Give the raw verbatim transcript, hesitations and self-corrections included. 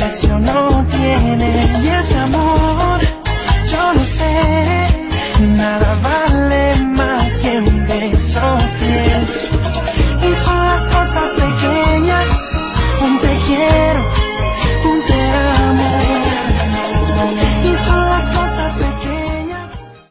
precio no tiene. Y ese amor, yo no sé, nada vale más que un beso fiel. Y son las cosas de